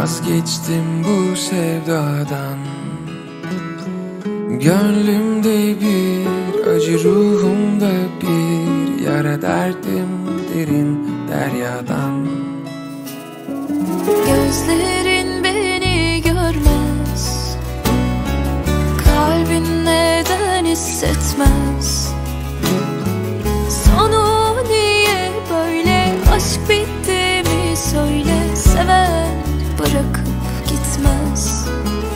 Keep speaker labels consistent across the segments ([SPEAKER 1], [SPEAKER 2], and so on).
[SPEAKER 1] Vazgeçtim bu sevdadan. Gönlümde bir acı, ruhumda bir yara, derdim derin deryadan.
[SPEAKER 2] Gözlerin beni görmez, kalbin neden hissetmez? Sonu niye böyle, aşk bitti mi söyle, seven bırakıp gitmez.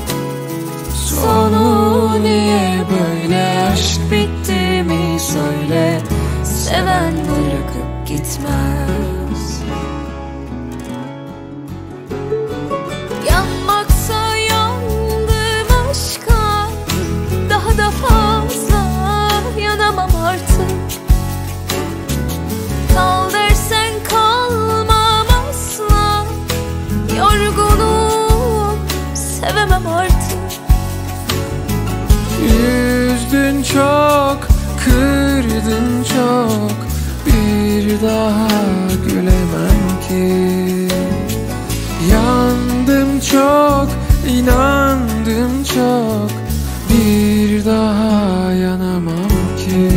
[SPEAKER 1] Sonu niye böyle, aşk bitti mi söyle, seven bırakıp gitmez.
[SPEAKER 2] Yanmaksa yandım aşka, daha da fazla yanamam artık. Kal dersen kalmam asla, yorgunum, sevemem artık.
[SPEAKER 1] Üzdün çok, kırdın çok, bir daha gülemem ki. Yandım çok, inandım çok, bir daha yanamam ki.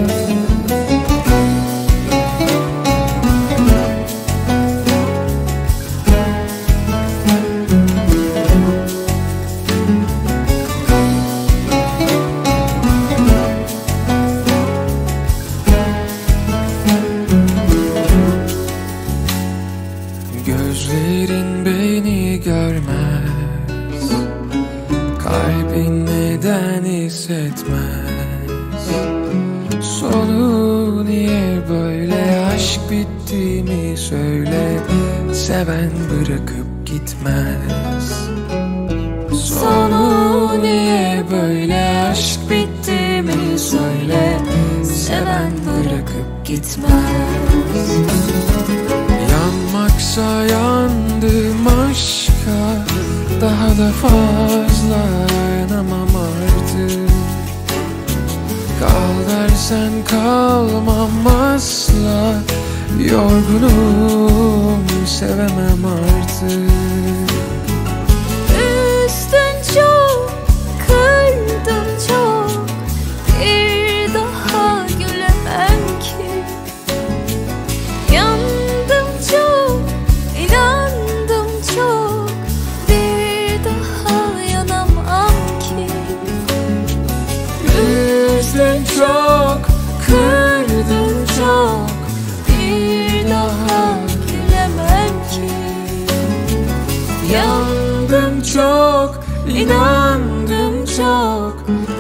[SPEAKER 1] Gözlerin beni görmez, kalbin neden hissetmez? Sonu niye böyle, aşk bitti mi söyle, seven bırakıp gitmez. Sonu niye böyle, aşk bitti mi söyle, seven bırakıp gitmez. Yanmaksa yandım aşka, daha da fazla yanamam artık. Kal dersen kalmam asla, yorgunum, sevemem artık.
[SPEAKER 2] Üzdün çok, kırdın çok, bir daha gülemem ki. Yandım çok, inandım çok, bir daha yanamam ki.
[SPEAKER 1] Üzdün çok, kırdın çok,
[SPEAKER 2] Bir daha gülemem ki.
[SPEAKER 1] yandım çok, inandım çok,